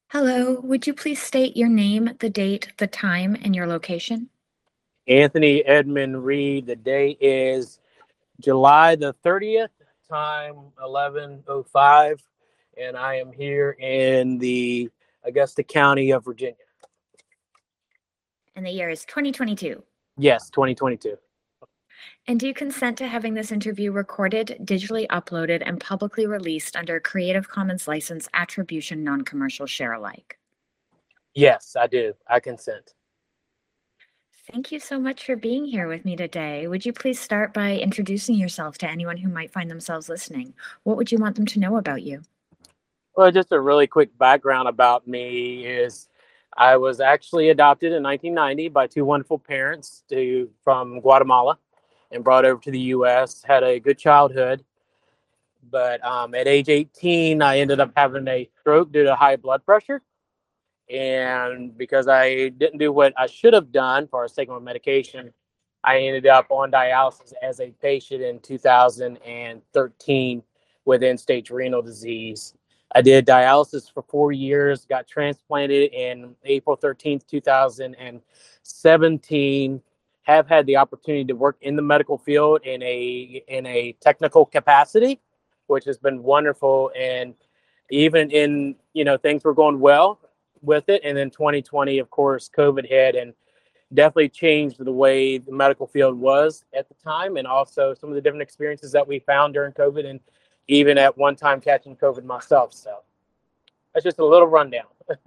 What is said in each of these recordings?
Hello, would you please state your name, the date, the time, and your location? Anthony Edmund Reed. The date is July the 30th, time 11:05, and I am here in the Augusta County of Virginia. And the year is 2022. Yes, 2022. And do you consent to having this interview recorded, digitally uploaded, and publicly released under a Creative Commons license attribution non-commercial share alike? Yes, I do. I consent. Thank you so much for being here with me today. Would you please start by introducing yourself to anyone who might find themselves listening? What would you want them to know about you? Well, just a really quick background about me is I was actually adopted in 1990 by two wonderful parents from Guatemala and brought over to the U.S. Had a good childhood. But at age 18, I ended up having a stroke due to high blood pressure. And because I didn't do what I should have done for a sake of medication, I ended up on dialysis as a patient in 2013 with end stage renal disease. I did dialysis for 4 years, got transplanted in April 13th, 2017. Have had the opportunity to work in the medical field in a technical capacity, which has been wonderful. And even in, things were going well with it. And then 2020, of course, COVID hit and definitely changed the way the medical field was at the time, and also some of the different experiences that we found during COVID, and even at one time catching COVID myself. So that's just a little rundown.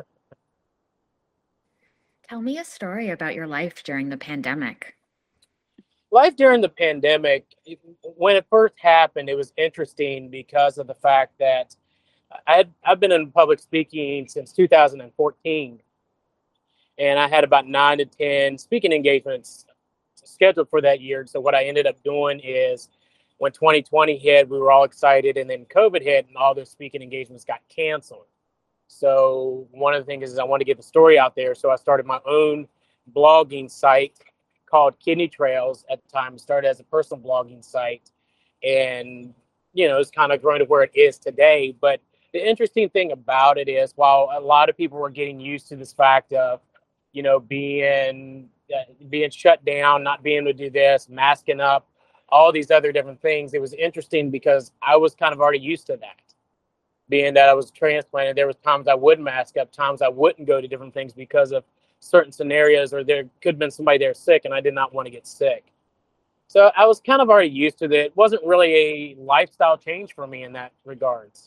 Tell me a story about your life during the pandemic. Life during the pandemic, when it first happened, it was interesting because of the fact that I've been in public speaking since 2014, and I had about 9 to 10 speaking engagements scheduled for that year. So what I ended up doing is when 2020 hit, we were all excited, and then COVID hit, and all those speaking engagements got canceled. So one of the things is I wanted to get the story out there. So I started my own blogging site called Kidney Trails. At the time, it started as a personal blogging site, and it's kind of grown to where it is today. But the interesting thing about it is, while a lot of people were getting used to this fact of, being shut down, not being able to do this, masking up, all these other different things, it was interesting because I was kind of already used to that. Being that I was transplanted, there was times I would mask up, times I wouldn't go to different things because of certain scenarios, or there could have been somebody there sick and I did not want to get sick. So I was kind of already used to it. It wasn't really a lifestyle change for me in that regards.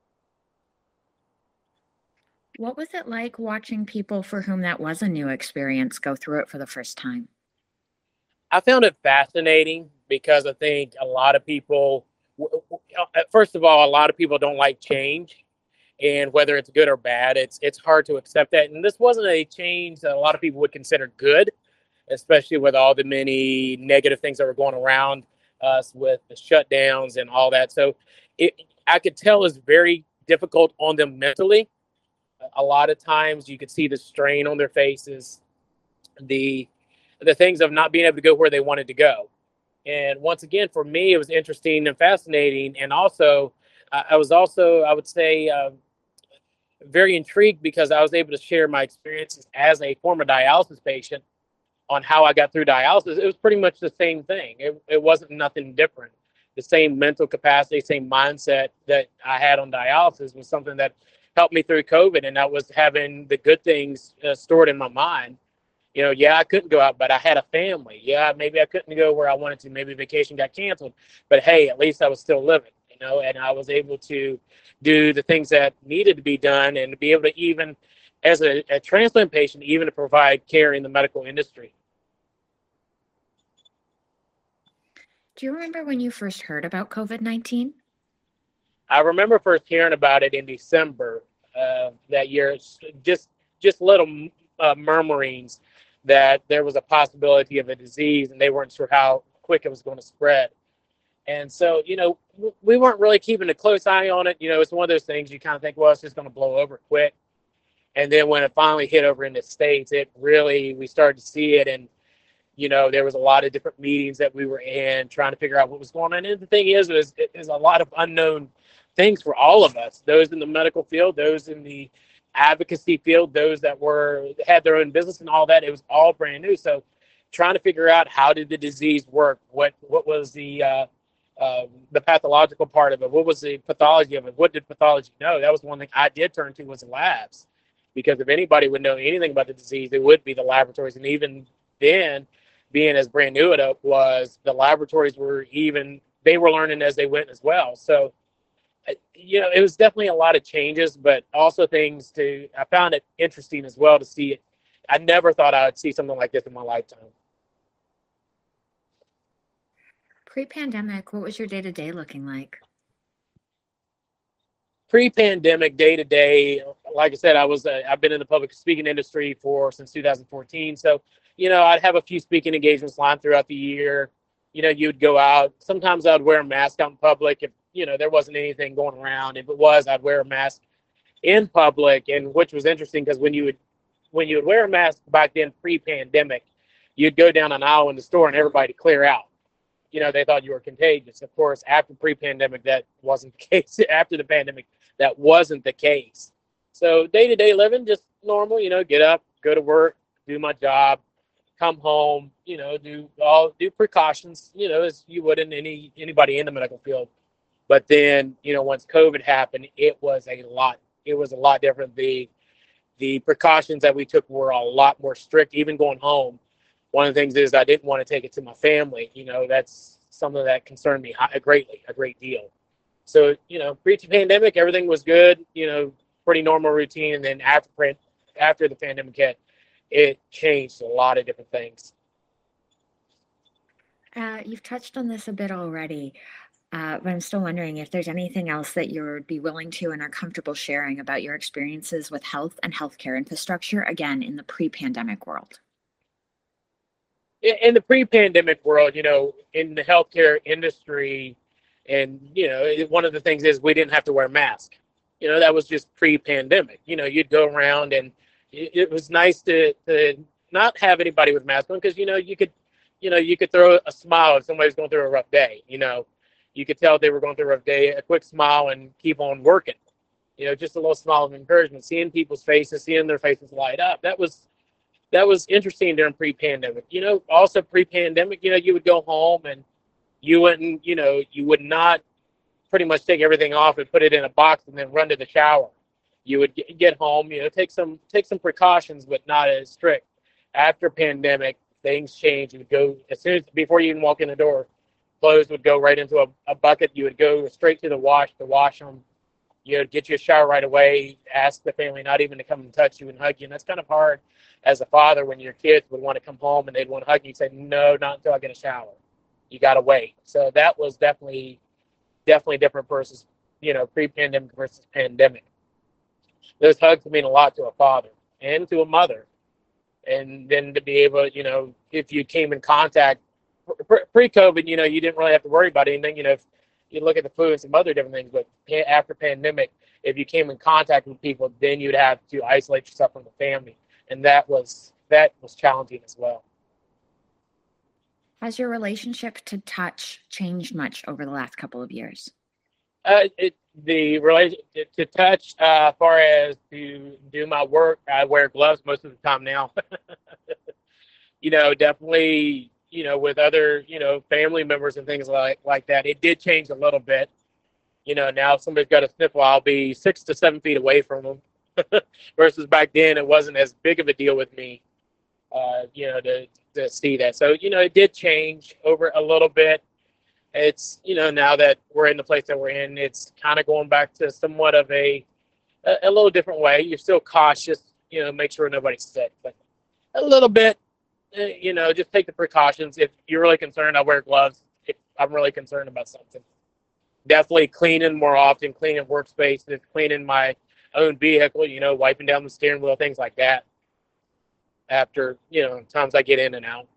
What was it like watching people for whom that was a new experience go through it for the first time? I found it fascinating because I think a lot of people, first of all, a lot of people don't like change, and whether it's good or bad, it's hard to accept that. And this wasn't a change that a lot of people would consider good, especially with all the many negative things that were going around us with the shutdowns and all that. So I could tell it's very difficult on them mentally. A lot of times you could see the strain on their faces, the things of not being able to go where they wanted to go. And once again, for me, it was interesting and fascinating. And also, I was also, I would say, very intrigued because I was able to share my experiences as a former dialysis patient on how I got through dialysis. It was pretty much the same thing. It wasn't nothing different. The same mental capacity, same mindset that I had on dialysis was something that helped me through COVID. And that was having the good things stored in my mind. Yeah, I couldn't go out, but I had a family. Yeah, maybe I couldn't go where I wanted to. Maybe vacation got canceled, but hey, at least I was still living, and I was able to do the things that needed to be done and to be able to, even as a transplant patient, even to provide care in the medical industry. Do you remember when you first heard about COVID-19? I remember first hearing about it in December that year. Just little murmurings that there was a possibility of a disease, and they weren't sure how quick it was going to spread. And so, we weren't really keeping a close eye on it. It's one of those things you kind of think, well, it's just going to blow over quick. And then when it finally hit over in the States, we started to see it. And, there was a lot of different meetings that we were in trying to figure out what was going on. And the thing is a lot of unknown things for all of us, those in the medical field, those in the advocacy field, those that had their own business and all that. It was all brand new. So trying to figure out how did the disease work, what was the pathological part of it, what was the pathology of it, what did pathology know. That was one thing I did turn to, was the labs, because if anybody would know anything about the disease, it would be the laboratories. And even then, being as brand new it was, the laboratories they were learning as they went as well. So it was definitely a lot of changes, but also I found it interesting as well to see it. I never thought I would see something like this in my lifetime. Pre-pandemic, what was your day-to-day looking like? Pre-pandemic, day to day, like I said, I've been in the public speaking industry since 2014. So, I'd have a few speaking engagements lined throughout the year. You'd go out. Sometimes I'd wear a mask out in public if, there wasn't anything going around. If it was, I'd wear a mask in public, and which was interesting because when you would wear a mask back then, pre-pandemic, you'd go down an aisle in the store and everybody would clear out. They thought you were contagious. Of course, after pre-pandemic, that wasn't the case. After the pandemic, that wasn't the case. So day-to-day living, just normal, get up, go to work, do my job, come home, do precautions, as you would in anybody in the medical field. But then, once COVID happened, it was a lot different. The precautions that we took were a lot more strict, even going home. One of the things is I didn't want to take it to my family. That's something that concerned me a great deal. So, pre-pandemic, everything was good, pretty normal routine. And then after the pandemic hit, it changed a lot of different things. You've touched on this a bit already, but I'm still wondering if there's anything else that you'd be willing to and are comfortable sharing about your experiences with health and healthcare infrastructure, again, in the pre-pandemic world. In the pre-pandemic world, in the healthcare industry, and, one of the things is we didn't have to wear masks. That was just pre-pandemic. You'd go around, and it was nice to not have anybody with masks on, because, you could throw a smile if somebody's going through a rough day. You could tell they were going through a rough day, a quick smile, and keep on working. Just a little smile of encouragement, seeing people's faces, seeing their faces light up. That was interesting during pre-pandemic. Also pre-pandemic, you would go home and you would not pretty much take everything off and put it in a box and then run to the shower. You would get home, take some precautions, but not as strict. After pandemic, things changed. You would go before you even walk in the door, clothes would go right into a bucket. You would go straight to the wash to wash them. You'd get you a shower right away, ask the family not even to come and touch you and hug you. And that's kind of hard as a father when your kids would want to come home and they'd want to hug you. You'd say, no, not until I get a shower. You got to wait. So that was definitely different versus, pre-pandemic versus pandemic. Those hugs mean a lot to a father and to a mother. And then to be able, if you came in contact pre-COVID, you didn't really have to worry about anything. If you look at the flu and some other different things, but after pandemic, if you came in contact with people, then you'd have to isolate yourself from the family. And that was challenging as well. Has your relationship to touch changed much over the last couple of years? The relationship to touch, as far as to do my work, I wear gloves most of the time now. Definitely, with other, family members and things like that, it did change a little bit. Now if somebody's got a sniffle, I'll be 6 to 7 feet away from them. Versus back then, it wasn't as big of a deal with me, to see that. So, it did change over a little bit. It's, now that we're in the place that we're in, it's kind of going back to somewhat of a little different way. You're still cautious, make sure nobody's sick, but a little bit, just take the precautions. If you're really concerned, I wear gloves. If I'm really concerned about something, definitely cleaning more often, cleaning workspaces, cleaning my own vehicle, wiping down the steering wheel, things like that. After, times I get in and out.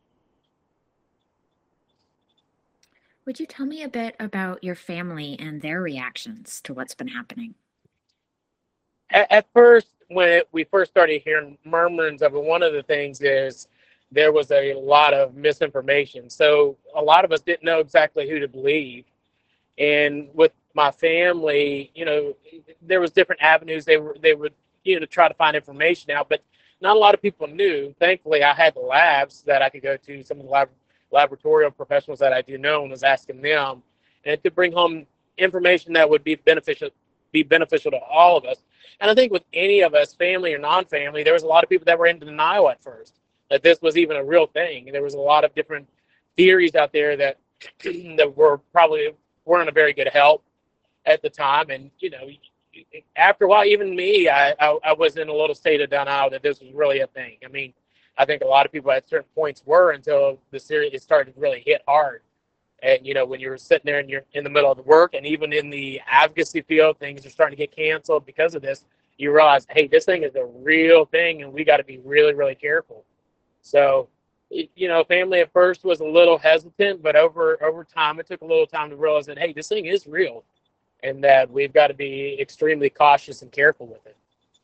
Would you tell me a bit about your family and their reactions to what's been happening? At first, when we first started hearing murmurings of it, one of the things is there was a lot of misinformation. So a lot of us didn't know exactly who to believe. And with my family, there was different avenues they would try to find information out, but not a lot of people knew. Thankfully, I had the labs that I could go to, some of the laboratorial professionals that I do know, and was asking them, and to bring home information that would be beneficial to all of us. And I think with any of us, family or non-family, there was a lot of people that were in denial at first that this was even a real thing. And there was a lot of different theories out there that that were probably weren't a very good help at the time. And after a while, even me, I was in a little state of denial that this was really a thing. I mean, I think a lot of people at certain points were, until the series it started to really hit hard. And when you're sitting there and you're in the middle of the work, and even in the advocacy field, things are starting to get canceled because of this. You realize, hey, this thing is a real thing, and we got to be really, really careful. So, family at first was a little hesitant, but over time, it took a little time to realize that, hey, this thing is real, and that we've got to be extremely cautious and careful with it.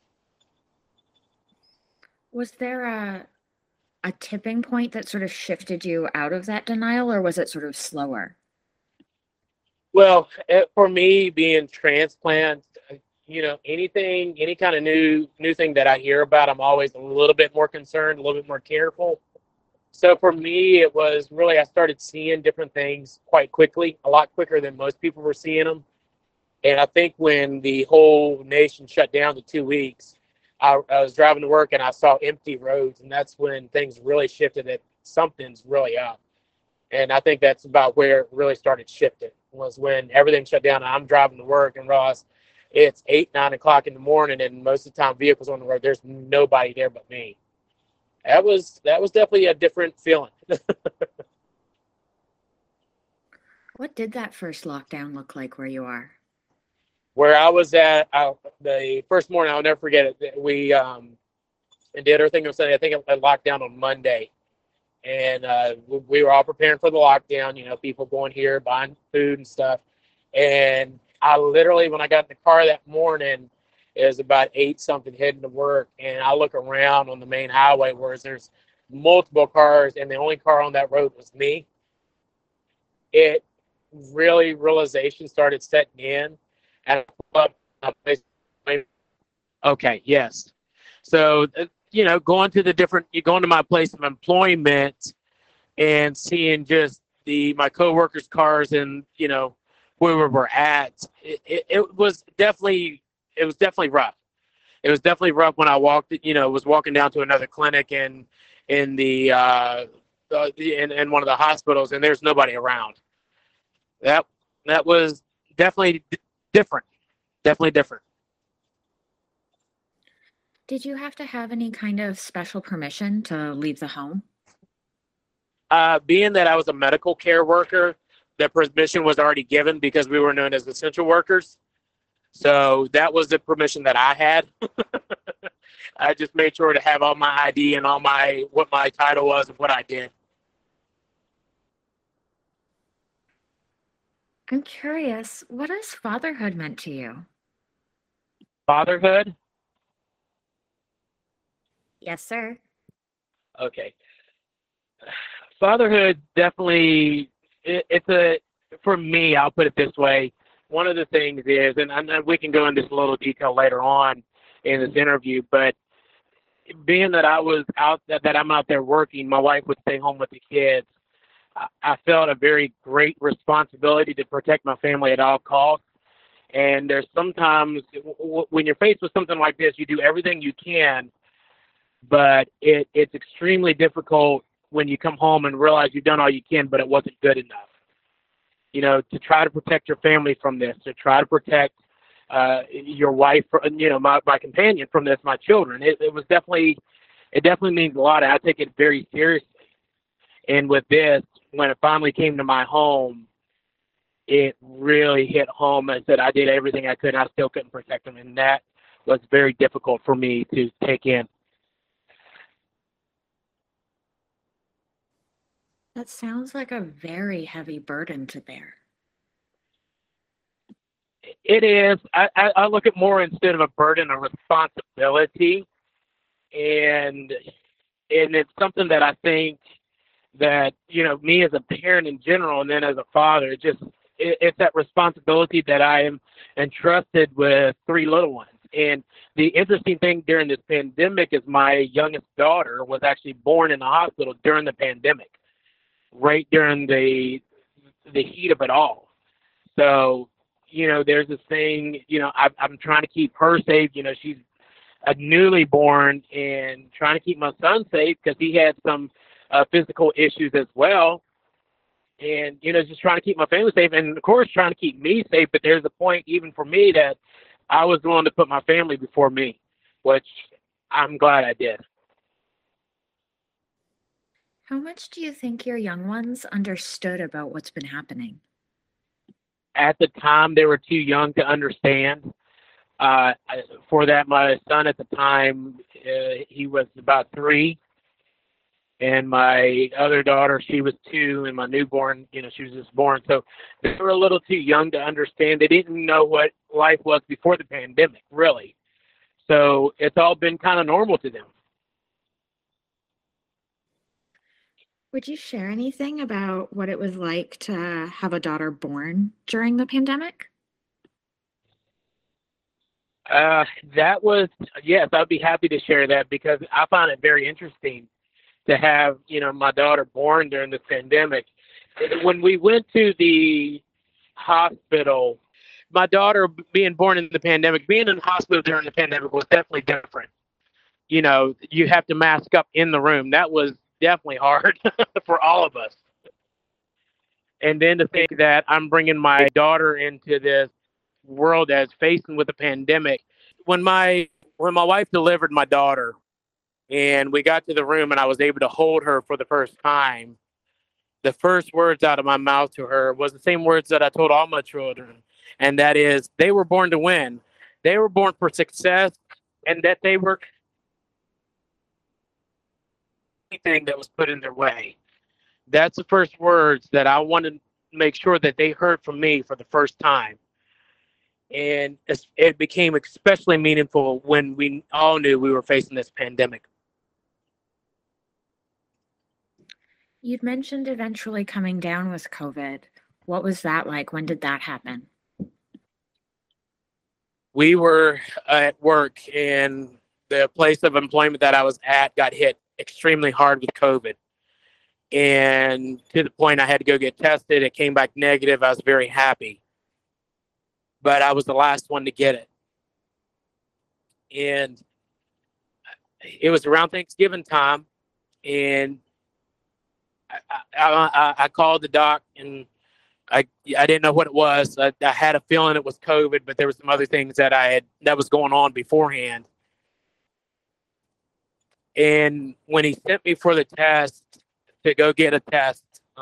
Was there a tipping point that sort of shifted you out of that denial, or was it sort of slower? Well, for me, being transplant, any kind of new thing that I hear about, I'm always a little bit more concerned, a little bit more careful. So for me, it was really, I started seeing different things quite quickly, a lot quicker than most people were seeing them. And I think when the whole nation shut down to 2 weeks, I was driving to work and I saw empty roads, and that's when things really shifted. That something's really up. And I think that's about where it really started shifting, was when everything shut down and I'm driving to work and realize it's 8, 9 o'clock in the morning, and most of the time vehicles on the road, there's nobody there but me. That was definitely a different feeling. What did that first lockdown look like where you are? Where I was at, the first morning, I'll never forget it. We did everything on Sunday. I think it locked down on Monday, and we were all preparing for the lockdown. People going here, buying food and stuff. And I literally, when I got in the car that morning, it was about 8 something heading to work, and I look around on the main highway where there's multiple cars, and the only car on that road was me. It really, realization started setting in, and okay, yes. So going to you going to my place of employment and seeing just my coworkers' cars, and where we were at, it was definitely rough. It was definitely rough when I was walking down to another clinic in in one of the hospitals, and there's nobody around. That that was definitely different. Definitely different. Did you have to have any kind of special permission to leave the home? Being that I was a medical care worker, the permission was already given because we were known as essential workers. So that was the permission that I had. I just made sure to have all my ID and what my title was and what I did. I'm curious, what has fatherhood meant to you? Fatherhood. Yes, sir. Okay. Fatherhood definitely, it's for me, I'll put it this way. One of the things is, and we can go into this a little detail later on in this interview, but being that that I'm out there working, my wife would stay home with the kids. I felt a very great responsibility to protect my family at all costs. And there's sometimes when you're faced with something like this, you do everything you can, but it's extremely difficult when you come home and realize you've done all you can, but it wasn't good enough. To try to protect your family from this, to try to protect your wife, my companion from this, my children. It definitely means a lot. I take it very seriously. And with this, when it finally came to my home, it really hit home. I said I did everything I could, and I still couldn't protect them, and that was very difficult for me to take in. That sounds like a very heavy burden to bear. It is. I look at more instead of a burden, a responsibility, and it's something that I think that me as a parent in general, and then as a father, it's that responsibility that I am entrusted with 3 little ones, And the interesting thing during this pandemic is my youngest daughter was actually born in the hospital during the pandemic, right during the heat of it all. So, there's this thing, I'm trying to keep her safe. She's a newly born and trying to keep my son safe because he had some physical issues as well. And, just trying to keep my family safe and, of course, trying to keep me safe. But there's a point even for me that I was willing to put my family before me, which I'm glad I did. How much do you think your young ones understood about what's been happening? At the time, they were too young to understand. For that, my son at the time, he was about 3. And my other daughter, she was 2, and my newborn, she was just born. So they were a little too young to understand. They didn't know what life was before the pandemic, really. So it's all been kind of normal to them. Would you share anything about what it was like to have a daughter born during the pandemic? That was, yes, I'd be happy to share that because I find it very interesting to have, my daughter born during the pandemic. When we went to the hospital, my daughter being born in the pandemic, being in the hospital during the pandemic was definitely different. You have to mask up in the room. That was definitely hard for all of us. And then to think that I'm bringing my daughter into this world that's facing with the pandemic. When my wife delivered my daughter, and we got to the room and I was able to hold her for the first time, the first words out of my mouth to her was the same words that I told all my children. And that is, they were born to win. They were born for success, and that they were anything that was put in their way. That's the first words that I wanted to make sure that they heard from me for the first time. And it became especially meaningful when we all knew we were facing this pandemic. You'd mentioned eventually coming down with COVID. What was that like? When did that happen? We were at work, and the place of employment that I was at got hit extremely hard with COVID. And to the point I had to go get tested. It came back negative. I was very happy. But I was the last one to get it. And it was around Thanksgiving time. And I called the doc, and I didn't know what it was. I had a feeling it was COVID, but there were some other things that was going on beforehand. And when he sent me for the test to go get a test,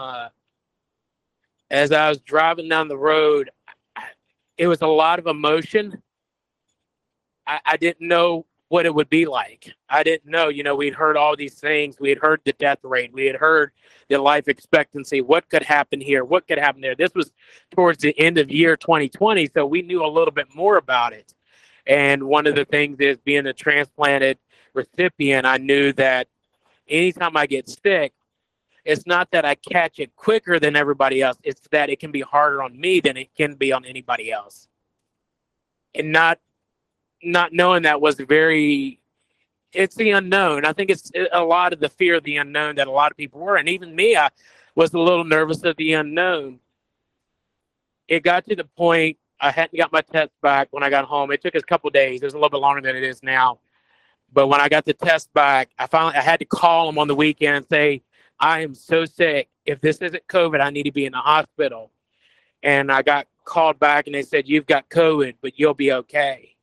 as I was driving down the road, it was a lot of emotion. I didn't know what it would be like. I didn't know, we'd heard all these things. We had heard the death rate. We had heard the life expectancy. What could happen here? What could happen there? This was towards the end of year 2020, so we knew a little bit more about it. And one of the things is being a transplanted recipient, I knew that anytime I get sick, it's not that I catch it quicker than everybody else. It's that it can be harder on me than it can be on anybody else. And not knowing that was it's the unknown. I think it's a lot of the fear of the unknown that a lot of people were. And even me, I was a little nervous of the unknown. It got to the point I hadn't got my test back when I got home. It took us a couple of days. It was a little bit longer than it is now. But when I got the test back, I had to call them on the weekend and say, I am so sick. If this isn't COVID, I need to be in the hospital. And I got called back and they said, you've got COVID, but you'll be okay.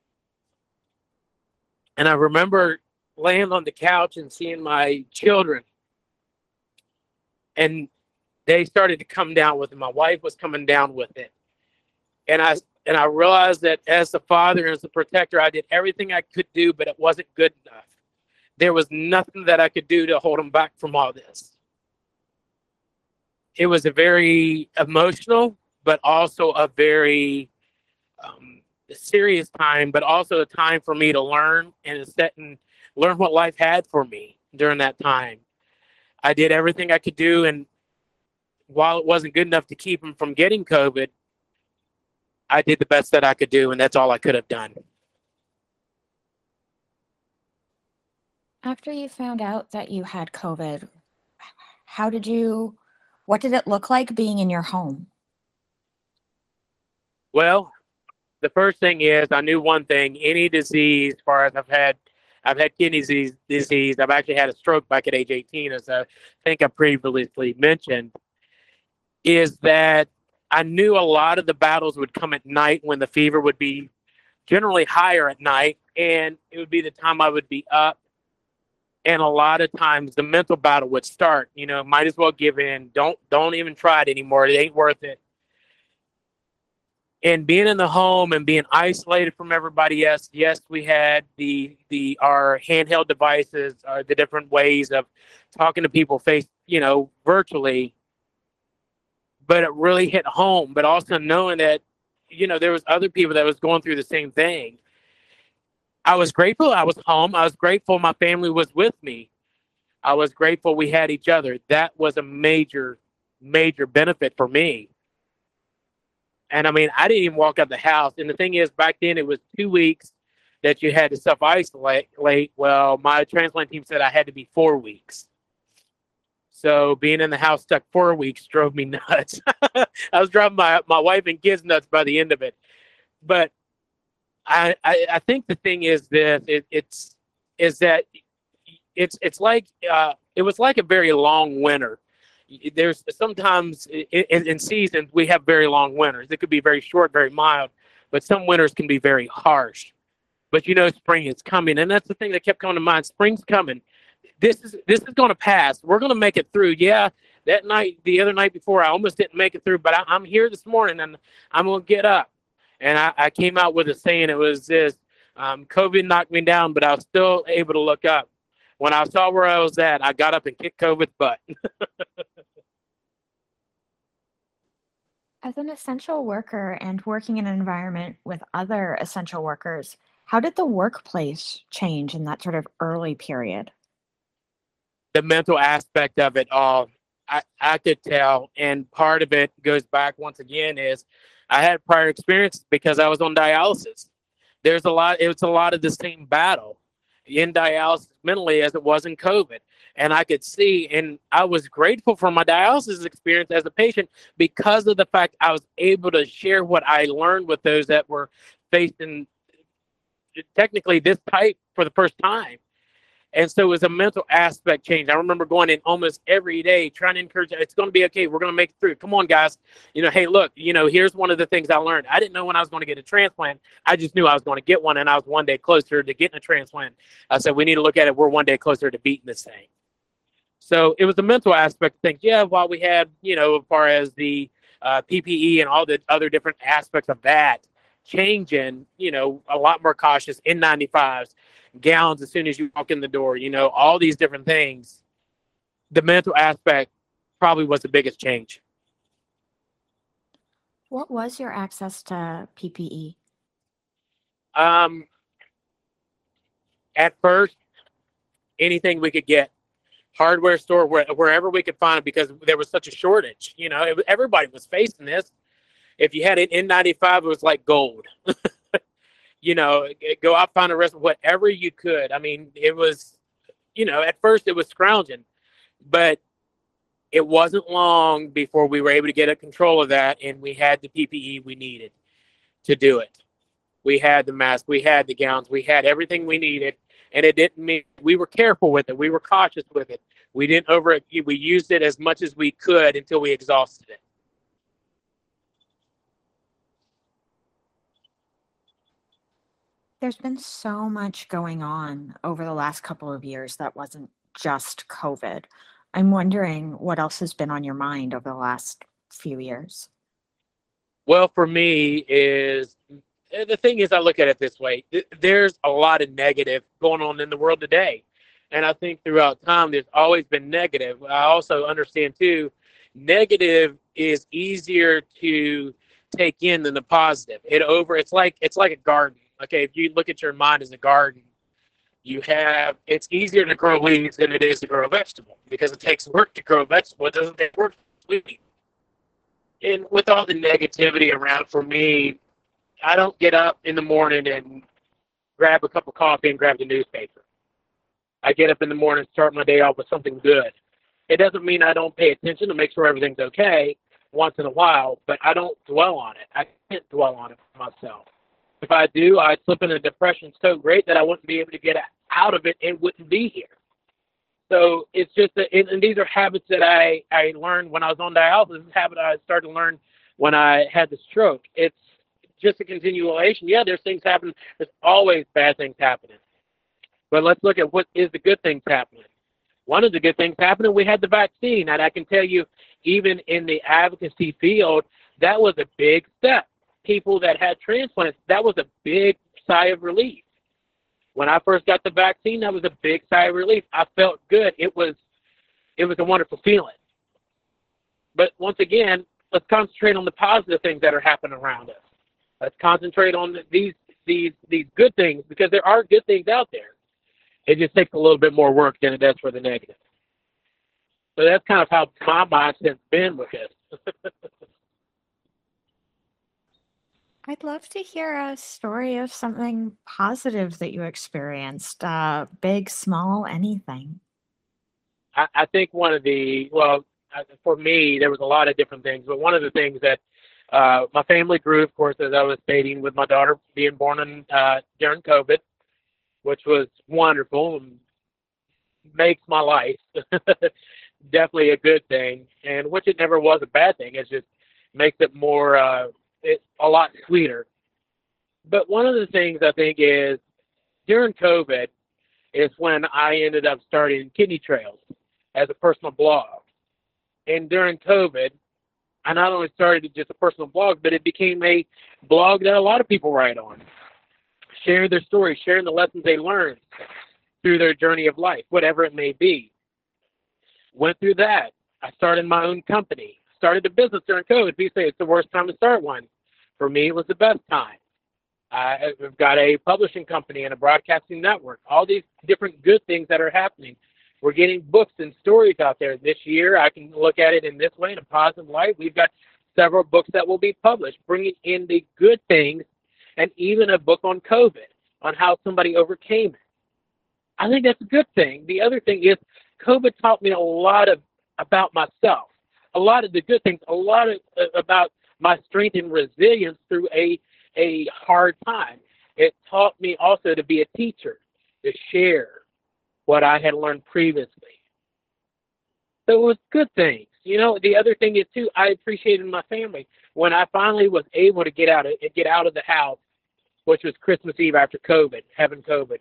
And I remember laying on the couch and seeing my children. And they started to come down with it. My wife was coming down with it. And I realized that as the father and as the protector, I did everything I could do, but it wasn't good enough. There was nothing that I could do to hold them back from all this. It was a very emotional, but also a very serious time, but also a time for me to learn and learn what life had for me during that time. I did everything I could do, and while it wasn't good enough to keep them from getting COVID, I did the best that I could do, and that's all I could have done. After you found out that you had COVID, how did you, what did it look like being in your home? Well, the first thing is I knew one thing: any disease, as far as I've had kidney disease. I've actually had a stroke back at age 18, as I think I previously mentioned. Is that I knew a lot of the battles would come at night when the fever would be generally higher at night, and it would be the time I would be up. And a lot of times the mental battle would start. You know, might as well give in. Don't even try it anymore. It ain't worth it. And being in the home and being isolated from everybody else. Yes, we had the our handheld devices, the different ways of talking to people virtually, but it really hit home. But also knowing that, there was other people that was going through the same thing. I was grateful I was home. I was grateful my family was with me. I was grateful we had each other. That was a major, major benefit for me. And I mean, I didn't even walk out the house. And the thing is, back then it was 2 weeks that you had to self isolate. Well, my transplant team said I had to be 4 weeks. So being in the house stuck 4 weeks drove me nuts. I was driving my wife and kids nuts by the end of it. But I think the thing is this: is that it's like it was like a very long winter. There's sometimes in seasons we have very long winters. It could be very short, very mild, but some winters can be very harsh. But spring is coming, and that's the thing that kept coming to mind. Spring's coming. This is going to pass. We're going to make it through. Yeah, that night, the other night before, I almost didn't make it through, but I'm here this morning, and I'm going to get up. And I came out with a saying. It was this: COVID knocked me down, but I was still able to look up. When I saw where I was at, I got up and kicked COVID's butt. As an essential worker and working in an environment with other essential workers, how did the workplace change in that sort of early period? The mental aspect of it all, I could tell. And part of it goes back once again is I had prior experience because I was on dialysis. It's a lot of the same battle in dialysis mentally as it was in COVID. And I could see, and I was grateful for my dialysis experience as a patient because of the fact I was able to share what I learned with those that were facing technically this type for the first time. And so it was a mental aspect change. I remember going in almost every day trying to encourage, it's going to be okay. We're going to make it through. Come on, guys. Hey, look, here's one of the things I learned. I didn't know when I was going to get a transplant. I just knew I was going to get one, and I was one day closer to getting a transplant. I said, we need to look at it. We're one day closer to beating this thing. So it was the mental aspect of things. Yeah, while we had, as far as the PPE and all the other different aspects of that changing, a lot more cautious N95s, gowns as soon as you walk in the door, all these different things. The mental aspect probably was the biggest change. What was your access to PPE? Um, at first, anything we could get, hardware store, wherever we could find it, because there was such a shortage. Everybody was facing this. If you had an N95, it was like gold. Go out, find a rest, whatever you could. I mean, it was, at first it was scrounging, but it wasn't long before we were able to get a control of that, and we had the PPE we needed to do it. We had the mask, we had the gowns, we had everything we needed, and it didn't mean we were careful with it. We were cautious with it. We didn't we used it as much as we could until we exhausted it. There's been so much going on over the last couple of years that wasn't just COVID. I'm wondering what else has been on your mind over the last few years. Well, for me is the thing is I look at it this way. There's a lot of negative going on in the world today. And I think throughout time there's always been negative. I also understand too, negative is easier to take in than the positive. It's like a garden. Okay, if you look at your mind as a garden, it's easier to grow weeds than it is to grow a vegetable because it takes work to grow a vegetable. It doesn't take work to grow a weed. And with all the negativity around, for me, I don't get up in the morning and grab a cup of coffee and grab the newspaper. I get up in the morning, start my day off with something good. It doesn't mean I don't pay attention to make sure everything's okay once in a while, but I don't dwell on it. I can't dwell on it for myself. If I do, I'd slip into depression so great that I wouldn't be able to get out of it and wouldn't be here. So it's just that, and these are habits that I learned when I was on dialysis. This is a habit I started to learn when I had the stroke. It's just a continuation. Yeah, there's things happening. There's always bad things happening. But let's look at what is the good things happening. One of the good things happening, we had the vaccine. And I can tell you, even in the advocacy field, that was a big step. People that had transplants, that was a big sigh of relief. When I first got the vaccine, that was a big sigh of relief. I felt good. It was a wonderful feeling. But once again, let's concentrate on the positive things that are happening around us. Let's concentrate on these good things, because there are good things out there. It just takes a little bit more work than it does for the negative. So that's kind of how my mindset's been with this. I'd love to hear a story of something positive that you experienced, big, small, anything. I think for me, there was a lot of different things, but one of the things that my family grew, of course, as I was stating, with my daughter being born during COVID, which was wonderful and makes my life definitely a good thing, and which it never was a bad thing. It just makes it more, it's a lot sweeter. But one of the things I think is during COVID is when I ended up starting Kidney Trails as a personal blog. And during COVID, I not only started just a personal blog, but it became a blog that a lot of people write on, sharing their stories, sharing the lessons they learned through their journey of life, whatever it may be. Went through that. I started my own company, started a business during COVID. People say it's the worst time to start one. For me, it was the best time. I've got a publishing company and a broadcasting network, all these different good things that are happening. We're getting books and stories out there this year. I can look at it in this way, in a positive light. We've got several books that will be published, bringing in the good things, and even a book on COVID, on how somebody overcame it. I think that's a good thing. The other thing is COVID taught me a lot about myself, a lot of the good things, a lot about my strength and resilience through a hard time. It taught me also to be a teacher, to share what I had learned previously. So it was good things. You know, the other thing is too, I appreciated my family. When I finally was able to get out of the house, which was Christmas Eve after COVID, having COVID.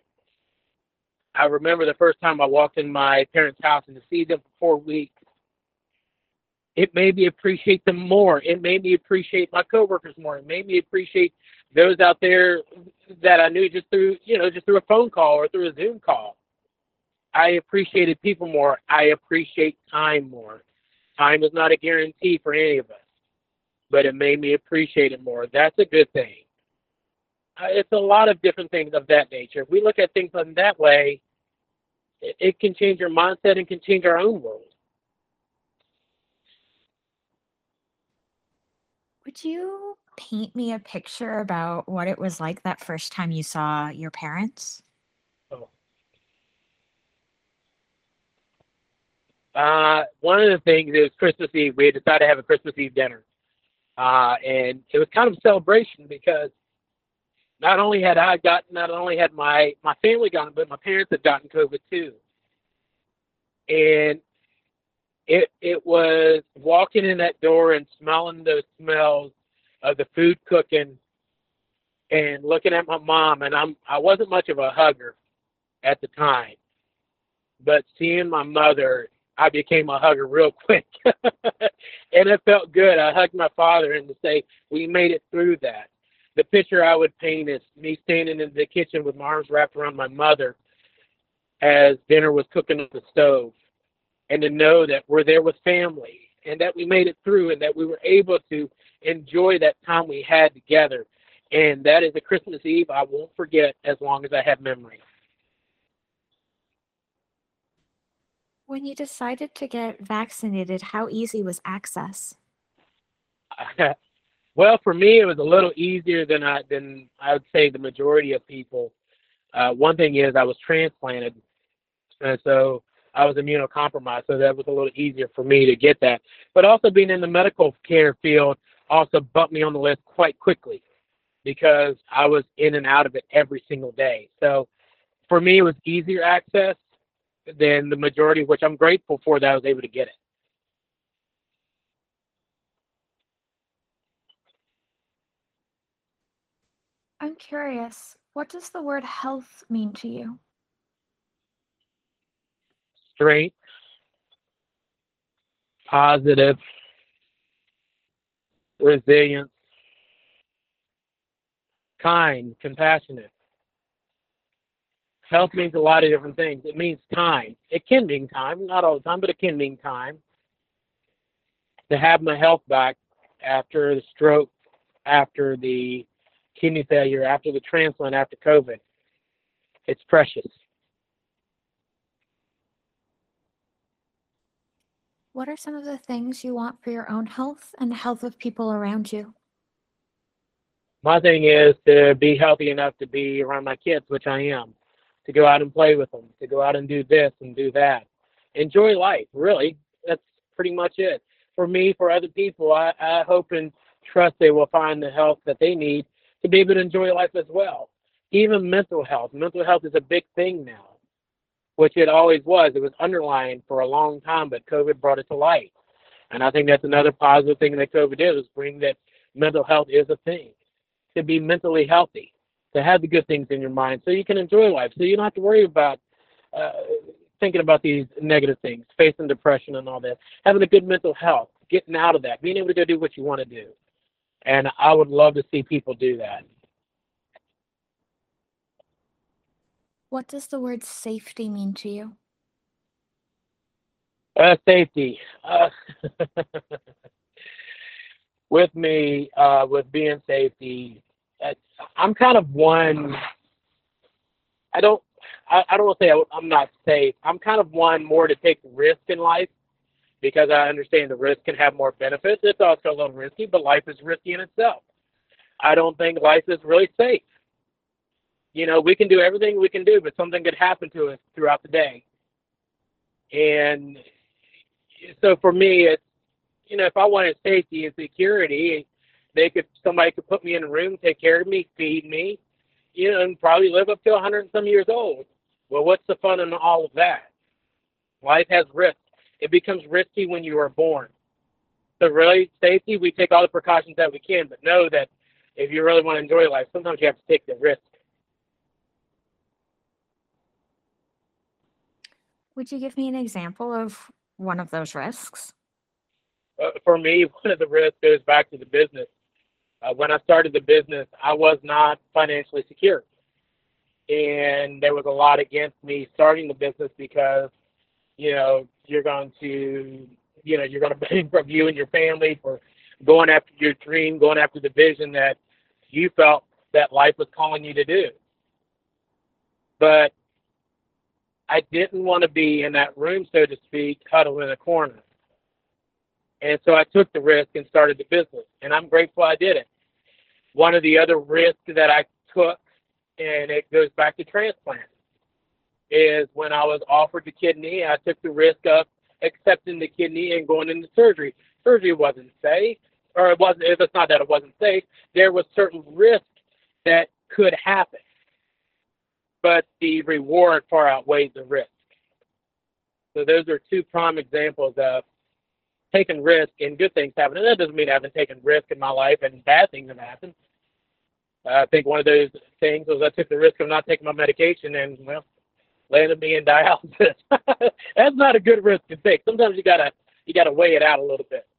I remember the first time I walked in my parents' house, and to see them for 4 weeks, it made me appreciate them more. It made me appreciate my coworkers more. It made me appreciate those out there that I knew just through a phone call or through a Zoom call. I appreciated people more. I appreciate time more. Time is not a guarantee for any of us, but it made me appreciate it more. That's a good thing. It's a lot of different things of that nature. If we look at things in that way, it can change your mindset and can change our own world. Would you paint me a picture about what it was like that first time you saw your parents? So, one of the things is Christmas Eve. We had decided to have a Christmas Eve dinner. And it was kind of a celebration because not only had my family gotten, but my parents had gotten COVID too. And it was walking in that door and smelling those smells of the food cooking and looking at my mom. And I wasn't much of a hugger at the time, but seeing my mother, I became a hugger real quick. And it felt good. I hugged my father and to say, we made it through that. The picture I would paint is me standing in the kitchen with my arms wrapped around my mother as dinner was cooking on the stove, and to know that we're there with family and that we made it through and that we were able to enjoy that time we had together. And that is a Christmas Eve I won't forget as long as I have memory. When you decided to get vaccinated, how easy was access? Well, for me, it was a little easier than I would say the majority of people. One thing is I was transplanted, And so I was immunocompromised, so that was a little easier for me to get that. But also being in the medical care field also bumped me on the list quite quickly because I was in and out of it every single day. So for me, it was easier access than the majority, which I'm grateful for that I was able to get it. I'm curious, what does the word health mean to you? Strength, positive, resilience, kind, compassionate. Health means a lot of different things. It means time. It can mean time, not all the time, but it can mean time. To have my health back after the stroke, after the kidney failure, after the transplant, after COVID, it's precious. What are some of the things you want for your own health and the health of people around you? My thing is to be healthy enough to be around my kids, which I am, to go out and play with them, to go out and do this and do that. Enjoy life, really. That's pretty much it. For me, for other people, I hope and trust they will find the health that they need to be able to enjoy life as well. Even mental health. Mental health is a big thing now, which it always was. It was underlying for a long time, but COVID brought it to light. And I think that's another positive thing that COVID did was bring that mental health is a thing, to be mentally healthy, to have the good things in your mind so you can enjoy life, so you don't have to worry about uh, thinking about these negative things, facing depression and all that. Having a good mental health, getting out of that, being able to go do what you want to do. And I would love to see people do that. What does the word safety mean to you? Safety. With me, with being safety, uh, I'm kind of one. I don't. I don't want to say I'm not safe. I'm kind of one more to take risk in life because I understand the risk can have more benefits. It's also a little risky, but life is risky in itself. I don't think life is really safe. We can do everything we can do, but something could happen to us throughout the day. And so for me, it's if I wanted safety and security, somebody could put me in a room, take care of me, feed me, and probably live up to 100 and some years old. Well, what's the fun in all of that? Life has risk. It becomes risky when you are born. So really, safety, we take all the precautions that we can, but know that if you really want to enjoy life, sometimes you have to take the risk. Would you give me an example of one of those risks? For me, one of the risks goes back to the business. When I started the business, I was not financially secure. And there was a lot against me starting the business because, you're going to, you're going to bankrupt you and your family for going after your dream, going after the vision that you felt that life was calling you to do. But I didn't want to be in that room, so to speak, huddled in a corner. And so I took the risk and started the business. And I'm grateful I did it. One of the other risks that I took, and it goes back to transplant, is when I was offered the kidney, I took the risk of accepting the kidney and going into surgery. Surgery wasn't safe, or it wasn't. If it's not that it wasn't safe, there was certain risk that could happen, but the reward far outweighed the risk. So those are two prime examples of taking risk and good things happen. And that doesn't mean I haven't taken risk in my life and bad things have happened. I think one of those things was I took the risk of not taking my medication and, well, landed me in dialysis. That's not a good risk to take. Sometimes you gotta weigh it out a little bit.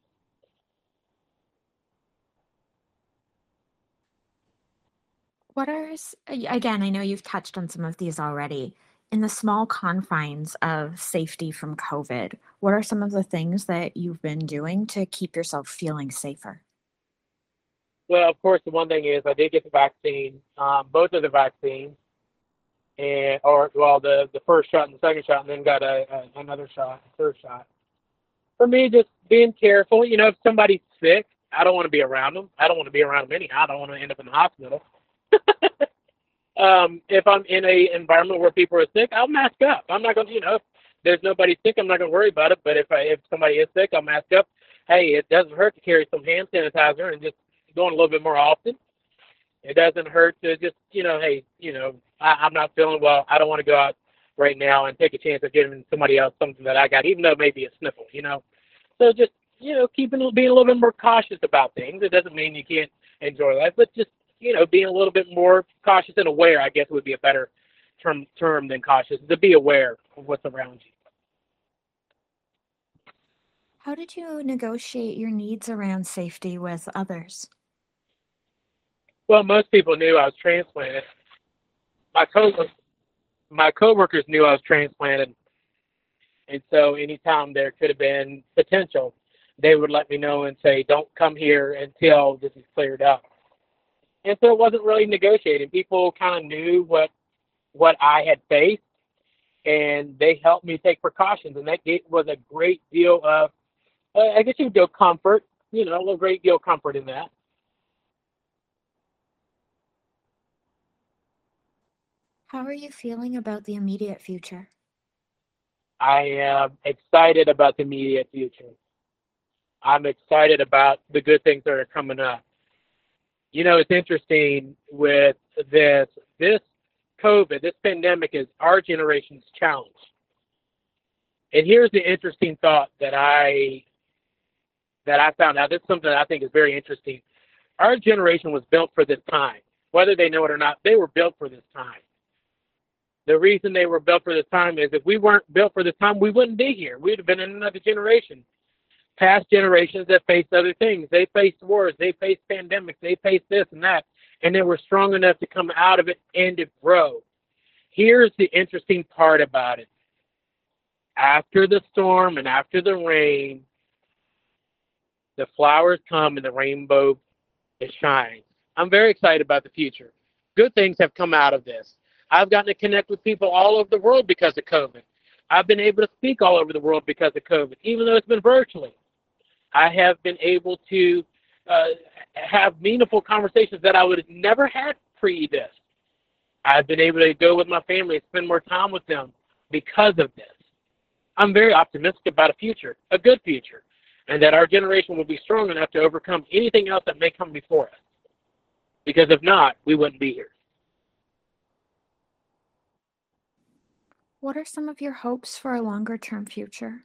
Again, I know you've touched on some of these already. In the small confines of safety from COVID, what are some of the things that you've been doing to keep yourself feeling safer? Well, of course, the one thing is I did get the vaccine, both of the vaccines, and or well, the first shot and the second shot, and then got another shot, third shot. For me, just being careful. If somebody's sick, I don't want to be around them. I don't want to be around them anyhow. I don't want to end up in the hospital. If I'm in a environment where people are sick, I'll mask up. I'm not going to, if there's nobody sick, I'm not going to worry about it. But if somebody is sick, I'll mask up. Hey, it doesn't hurt to carry some hand sanitizer and just going a little bit more often. It doesn't hurt to just, hey, I'm not feeling well. I don't want to go out right now and take a chance of giving somebody else something that I got, even though it may be a sniffle. So just, being a little bit more cautious about things. It doesn't mean you can't enjoy life, but just, being a little bit more cautious and aware, I guess would be a better term than cautious, to be aware of what's around you. How did you negotiate your needs around safety with others? Well, most people knew I was transplanted. My coworkers knew I was transplanted, and so anytime there could have been potential, they would let me know and say, "Don't come here until this is cleared up." And so it wasn't really negotiating. People kind of knew what I had faced, and they helped me take precautions, and that was a great deal of, I guess you would go comfort, a great deal of comfort in that. How are you feeling about the immediate future? I am excited about the immediate future. I'm excited about the good things that are coming up. It's interesting with this COVID, this pandemic is our generation's challenge. And here's the interesting thought that I found out. This is something that I think is very interesting. Our generation was built for this time. Whether they know it or not, they were built for this time. The reason they were built for this time is if we weren't built for this time, we wouldn't be here. We'd have been in another generation. Past generations that faced other things. They faced wars. They faced pandemics. They faced this and that. And they were strong enough to come out of it and to grow. Here's the interesting part about it. After the storm and after the rain, the flowers come and the rainbow shines. I'm very excited about the future. Good things have come out of this. I've gotten to connect with people all over the world because of COVID. I've been able to speak all over the world because of COVID, even though it's been virtually. I have been able to have meaningful conversations that I would have never had pre this. I've been able to go with my family and spend more time with them because of this. I'm very optimistic about a future, a good future, and that our generation will be strong enough to overcome anything else that may come before us. Because if not, we wouldn't be here. What are some of your hopes for a longer term future?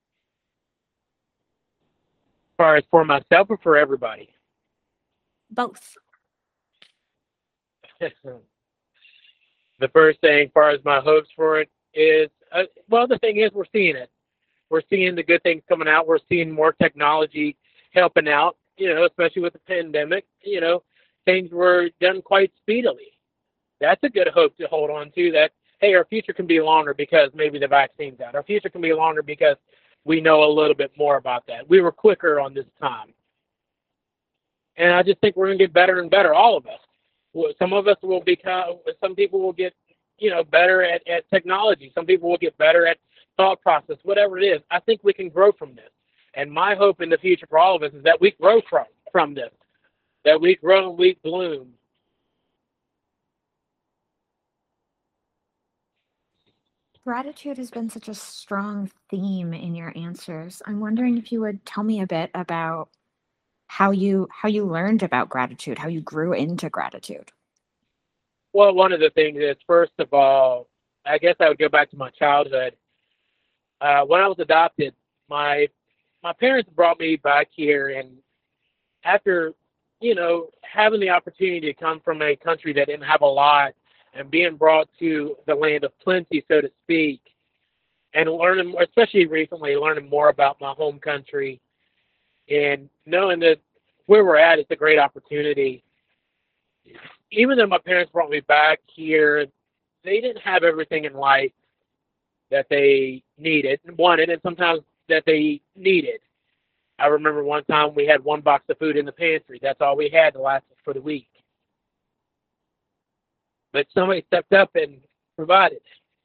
As far as for myself or for everybody? Both. The first thing, as far as my hopes for it, is, the thing is, we're seeing it. We're seeing the good things coming out. We're seeing more technology helping out, especially with the pandemic. Things were done quite speedily. That's a good hope to hold on to, that, hey, our future can be longer because maybe the vaccine's out. Our future can be longer because we know a little bit more about that. We were quicker on this time. And I just think we're going to get better and better, all of us. Some of us will become, some people will get, better at technology. Some people will get better at thought process, whatever it is. I think we can grow from this. And my hope in the future for all of us is that we grow from this, that we grow and we bloom. Gratitude has been such a strong theme in your answers. I'm wondering if you would tell me a bit about how you learned about gratitude, how you grew into gratitude. Well, one of the things is, first of all, I guess I would go back to my childhood. When I was adopted, my parents brought me back here, and after, having the opportunity to come from a country that didn't have a lot and being brought to the land of plenty, so to speak, and learning, especially recently, learning more about my home country and knowing that where we're at is a great opportunity. Even though my parents brought me back here, they didn't have everything in life that they needed and wanted, and sometimes that they needed. I remember one time we had one box of food in the pantry. That's all we had to last us for the week. But somebody stepped up and provided.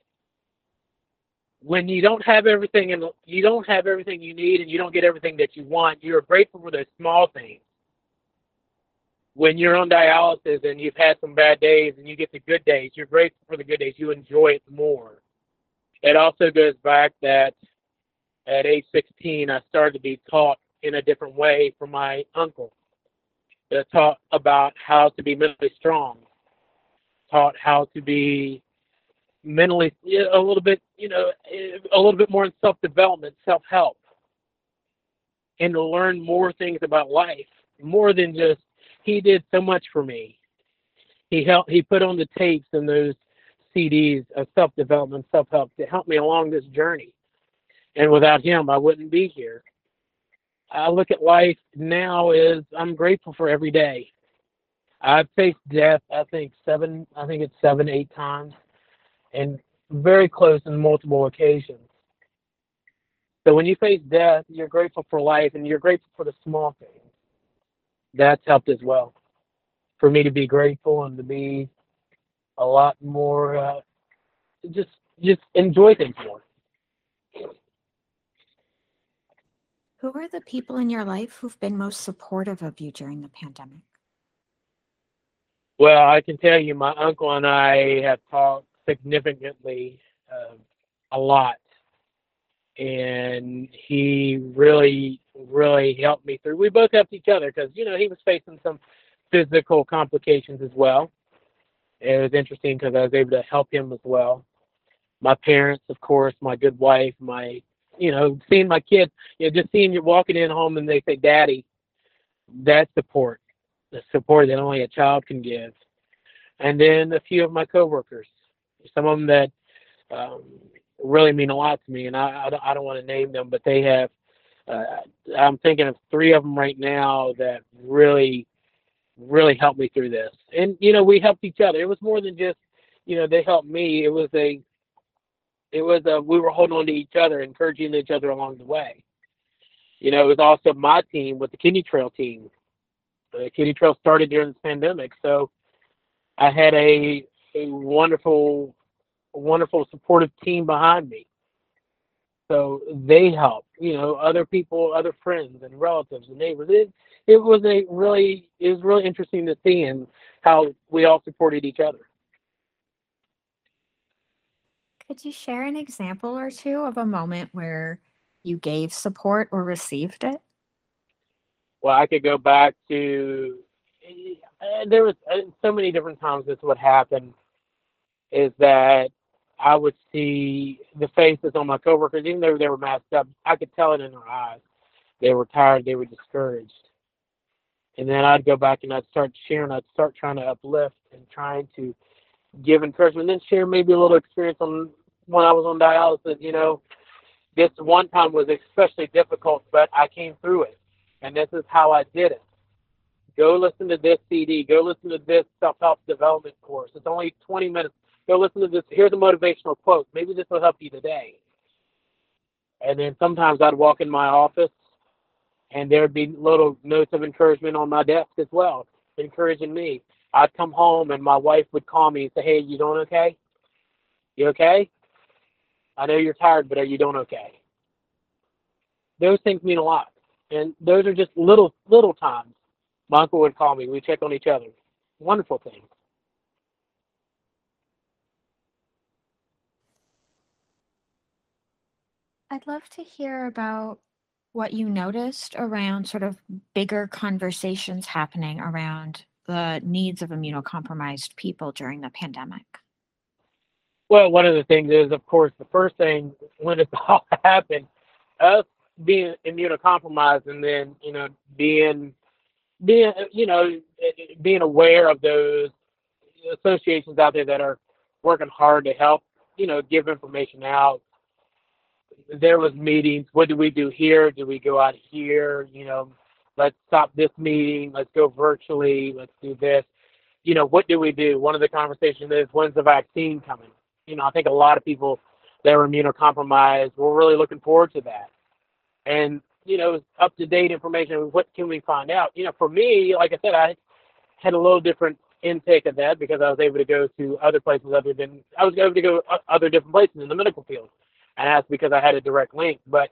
When you don't have everything and you don't have everything you need and you don't get everything that you want, you're grateful for those small things. when you're on dialysis and you've had some bad days and you get the good days, you're grateful for the good days. You enjoy it more. It also goes back that at age 16, I started to be taught in a different way from my uncle. Taught about how to be mentally strong, taught how to be mentally a little bit, a little bit more in self-development, self-help, and to learn more things about life, more than just he did so much for me. He put on the tapes and those CDs of self-development, self-help to help me along this journey. And without him, I wouldn't be here. I look at life now as I'm grateful for every day. I've faced death, I think it's 7, 8 times, and very close in multiple occasions. So when you face death, you're grateful for life and you're grateful for the small things. That's helped as well for me to be grateful and to be a lot more, just enjoy things more. Who are the people in your life who've been most supportive of you during the pandemic? Well, I can tell you, my uncle and I have talked significantly, a lot, and he really, really helped me through. We both helped each other because, he was facing some physical complications as well. It was interesting because I was able to help him as well. My parents, of course, my good wife, seeing my kid, just seeing you walking in home and they say, "Daddy," that support, the support that only a child can give. And then a few of my coworkers, some of them that really mean a lot to me, and I don't want to name them, but they have. I'm thinking of 3 of them right now that really, really helped me through this. And we helped each other. It was more than just, they helped me. It was we were holding on to each other, encouraging each other along the way. It was also my team with the Kidney Trail team. The Kidney Trail started during this pandemic, so I had a wonderful, wonderful supportive team behind me. So they helped, other people, other friends and relatives and neighbors. It was really interesting to see and how we all supported each other. Could you share an example or two of a moment where you gave support or received it? Well, I could go back to there was so many different times this would happen. Is that I would see the faces on my coworkers, even though they were masked up, I could tell it in their eyes. They were tired, they were discouraged. And then I'd go back and I'd start sharing, I'd start trying to uplift and trying to give encouragement, and then share maybe a little experience on when I was on dialysis. This one time was especially difficult, but I came through it. And this is how I did it. Go listen to this CD. Go listen to this self-help development course. It's only 20 minutes. Go listen to this. Here's a motivational quote. Maybe this will help you today. And then sometimes I'd walk in my office, and there'd be little notes of encouragement on my desk as well, encouraging me. I'd come home, and my wife would call me and say, "Hey, you doing okay? You okay? I know you're tired, but are you doing okay?" Those things mean a lot. And those are just little times. My uncle would call me. We'd check on each other. Wonderful things. I'd love to hear about what you noticed around sort of bigger conversations happening around the needs of immunocompromised people during the pandemic. Well, one of the things is, of course, the first thing when it all happened, us being immunocompromised and then, being being aware of those associations out there that are working hard to help, give information out. There was meetings. What do we do here? Do we go out here? Let's stop this meeting. Let's go virtually. Let's do this. What do we do? One of the conversations is, when's the vaccine coming? I think a lot of people that were immunocompromised were really looking forward to that. And, up-to-date information, what can we find out? For me, like I said, I had a little different intake of that because I was able to go to other places other different places in the medical field. And that's because I had a direct link. But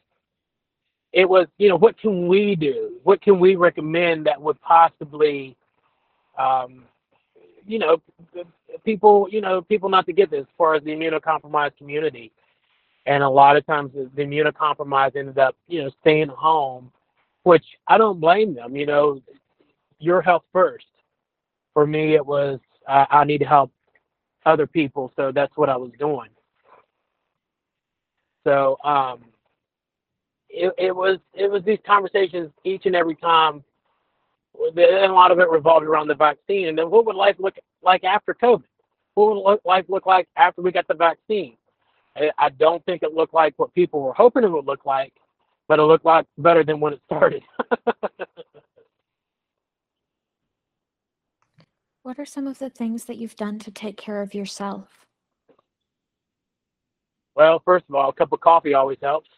it was, what can we do? What can we recommend that would possibly Um, you know, people, people not to get this as far as the immunocompromised community. And a lot of times the immunocompromised ended up, staying home, which I don't blame them. Your health first. For me, it was I need to help other people, so that's what I was doing. So it was these conversations each and every time, and a lot of it revolved around the vaccine. And then what would life look like after COVID? What would life look like after we got the vaccine? I don't think it looked like what people were hoping it would look like, but it looked like better than when it started. What are some of the things that you've done to take care of yourself? Well, first of all, a cup of coffee always helps.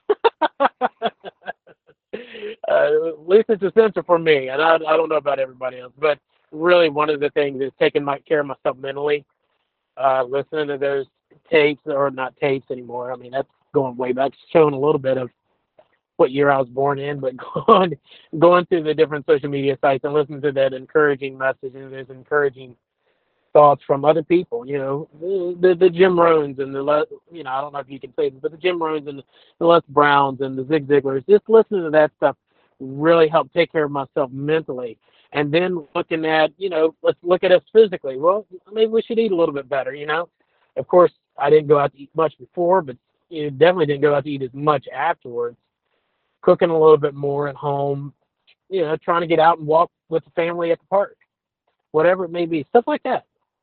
At least it's essential for me, and I don't know about everybody else. But really, one of the things is taking care of myself mentally. Listening to those tapes, or not tapes anymore. I mean, that's going way back, showing a little bit of what year I was born in, but going through the different social media sites and listening to that encouraging message and those encouraging thoughts from other people. The Jim Rohns and I don't know if you can say this, but the Jim Rohns and the Les Browns and the Zig Ziglars. Just listening to that stuff really helped take care of myself mentally. And then looking at, let's look at us physically. Well, maybe we should eat a little bit better. Of course, I didn't go out to eat much before, but definitely didn't go out to eat as much afterwards. Cooking a little bit more at home, trying to get out and walk with the family at the park, whatever it may be, stuff like that.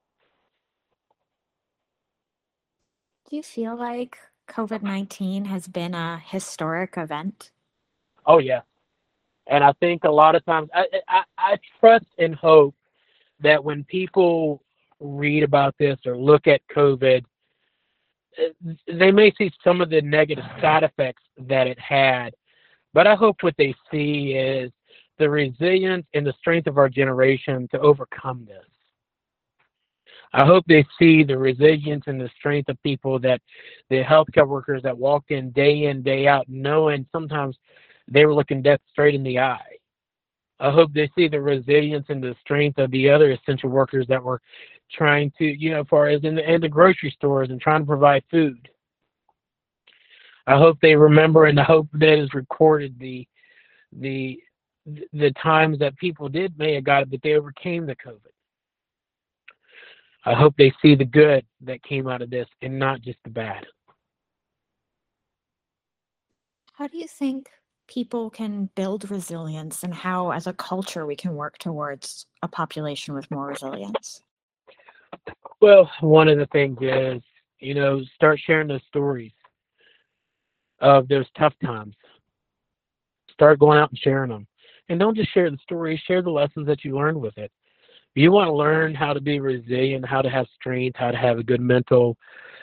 Do you feel like COVID-19 has been a historic event? Oh, yeah. And I think a lot of times I trust and hope that when people read about this or look at COVID, they may see some of the negative side effects that it had, but I hope what they see is the resilience and the strength of our generation to overcome this. I hope they see the resilience and the strength of people, that the healthcare workers that walked in, day out, knowing sometimes they were looking death straight in the eye. I hope they see the resilience and the strength of the other essential workers that were trying to, as far as in the grocery stores and trying to provide food. I hope they remember, and I hope that is recorded, the times that people may have got it, but they overcame the COVID. I hope they see the good that came out of this and not just the bad. How do you think people can build resilience, and how, as a culture, we can work towards a population with more resilience? Well, one of the things is, start sharing those stories of those tough times. Start going out and sharing them. And don't just share the stories, share the lessons that you learned with it. If you want to learn how to be resilient, how to have strength, how to have a good mental,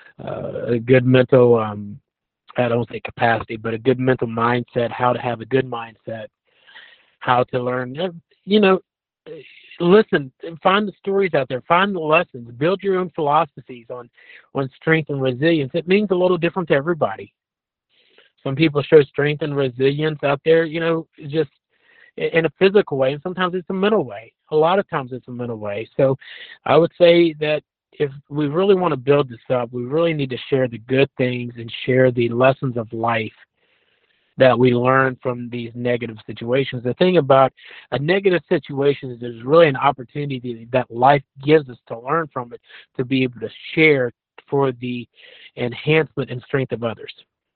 I don't say capacity, but a good mental mindset, how to have a good mindset, how to learn, listen, find the stories out there, find the lessons, build your own philosophies on strength and resilience. It means a little different to everybody. Some people show strength and resilience out there, just in a physical way, and sometimes it's a mental way. A lot of times it's a mental way. So I would say that if we really want to build this up, we really need to share the good things and share the lessons of life that we learn from these negative situations. The thing about a negative situation is there's really an opportunity that life gives us to learn from it, to be able to share for the enhancement and strength of others.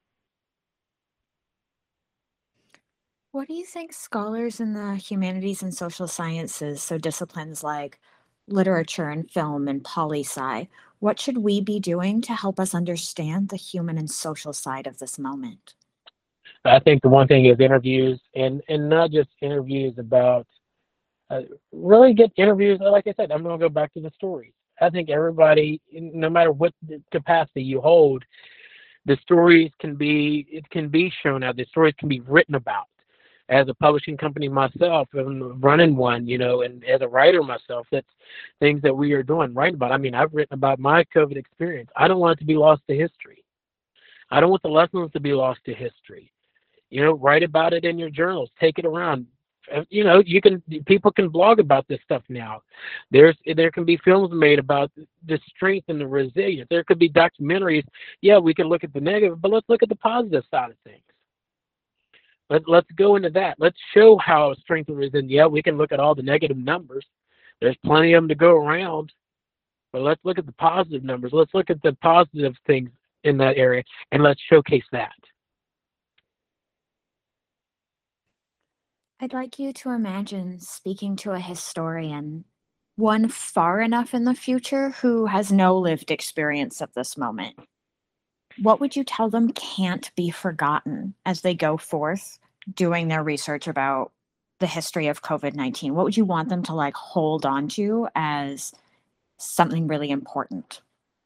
What do you think scholars in the humanities and social sciences, so disciplines like literature and film and poli-sci, what should we be doing to help us understand the human and social side of this moment? I think the one thing is interviews, and not just interviews about, really get interviews. Like I said, I'm going to go back to the stories. I think everybody, no matter what capacity you hold, the stories can be shown out. The stories can be written about. As a publishing company myself, and running one, and as a writer myself, that's things that we are doing, writing about. I mean, I've written about my COVID experience. I don't want it to be lost to history. I don't want the lessons to be lost to history. Write about it in your journals. Take it around. people can blog about this stuff now. There can be films made about the strength and the resilience. There could be documentaries. Yeah, we can look at the negative, but let's look at the positive side of things. Let's go into that. Let's show how strength and resilience. Yeah, we can look at all the negative numbers. There's plenty of them to go around, but let's look at the positive numbers. Let's look at the positive things in that area, and let's showcase that. I'd like you to imagine speaking to a historian, one far enough in the future who has no lived experience of this moment. What would you tell them can't be forgotten as they go forth doing their research about the history of COVID-19? What would you want them to like hold on to as something really important?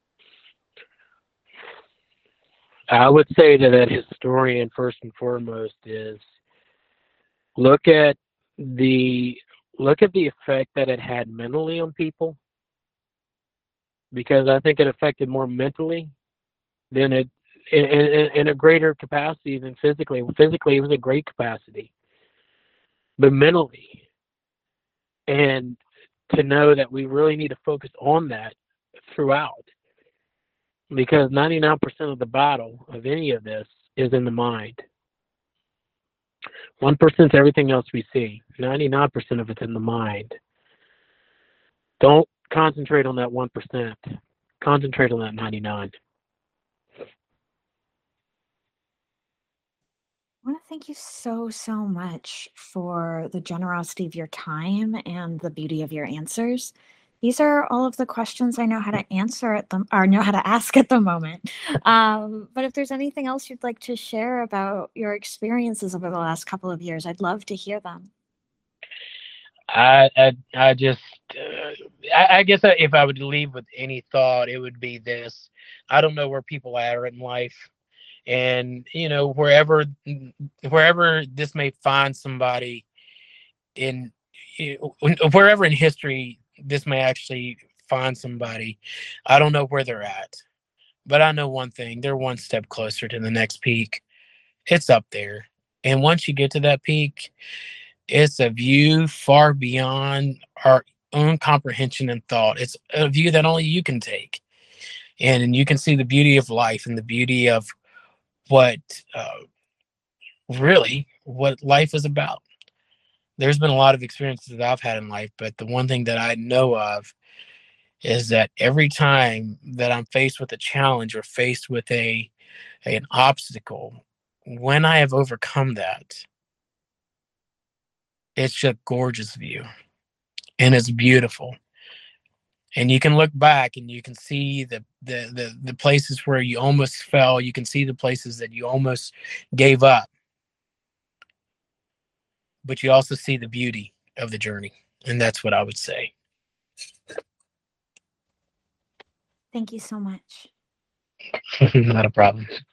I would say to that historian, first and foremost, is look at the effect that it had mentally on people, because I think it affected more mentally than it in a greater capacity than physically. Physically, it was a great capacity, but mentally, and to know that we really need to focus on that throughout, because 99% of the battle of any of this is in the mind. 1% is everything else we see. 99% of it's in the mind. Don't concentrate on that 1%. Concentrate on that 99. I want to thank you so, so much for the generosity of your time and the beauty of your answers. These are all of the questions I know how to answer at them or know how to ask at the moment. But if there's anything else you'd like to share about your experiences over the last couple of years, I'd love to hear them. I just, I guess if I would leave with any thought, it would be this. I don't know where people are in life, and wherever this may find somebody in, wherever in history this may actually find somebody, I don't know where they're at, but I know one thing: they're one step closer to the next peak. It's up there, and once you get to that peak, it's a view far beyond our own comprehension and thought. It's a view that only you can take. And you can see the beauty of life and the beauty of what really what life is about. There's been a lot of experiences that I've had in life, but the one thing that I know of is that every time that I'm faced with a challenge or faced with an obstacle, when I have overcome that, it's a gorgeous view and it's beautiful. And you can look back and you can see the places where you almost fell. You can see the places that you almost gave up, but you also see the beauty of the journey. And that's what I would say. Thank you so much. Not a problem.